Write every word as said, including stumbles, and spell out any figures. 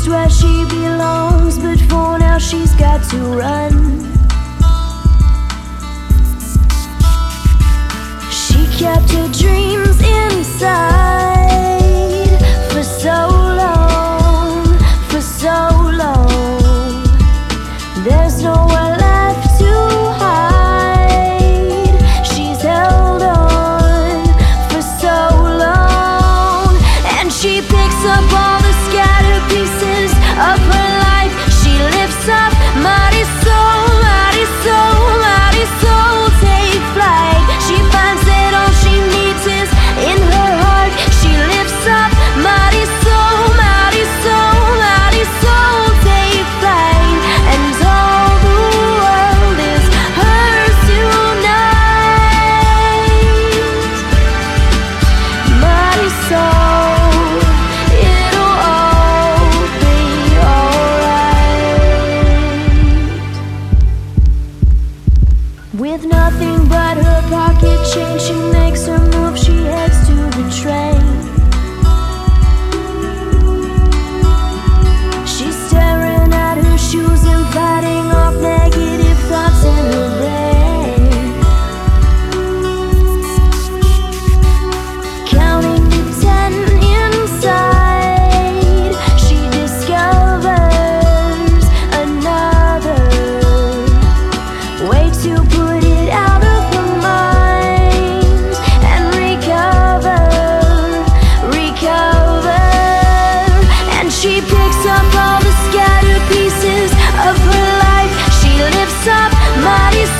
where she belongs, but for now she's got to run. She kept her dreams inside for so long, for so long. There's nowhere left to hide. She's held on for so long, and she picks up all the scattered pieces of her life. She lifts up, mighty soul, mighty soul, mighty soul, take flight. She finds that all she needs is in her heart. She lifts up, mighty soul, mighty soul, mighty soul, take flight. And all the world is hers tonight. Mighty soul, it'll all be alright. With nothing but her pocket change, she makes her move, she heads to the train. She's staring at her shoes and fighting off negative thoughts in her brain. Counting to ten inside, she discovers another way to put it out of her mind and recover, recover. And she picks up all the scattered pieces of her life. She lifts up, mighty